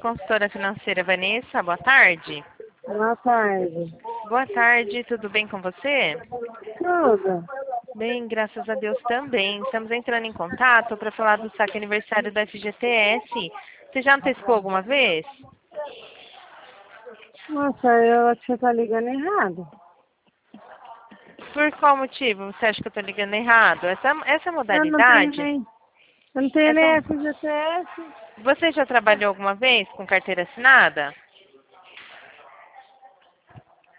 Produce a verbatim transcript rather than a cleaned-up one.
consultora financeira Vanessa, boa tarde. Boa tarde. Boa tarde, tudo bem com você? Tudo. Bem, graças a Deus também. Estamos entrando em contato para falar do saque aniversário da F G T S. Você já antecipou alguma vez? Nossa, eu acho que você tá ligando errado. Por qual motivo você acha que eu estou ligando errado? Essa, essa Eu não tenho modalidade... nem... Eu não tenho nem Essa, F G T S. você já trabalhou alguma vez com carteira assinada?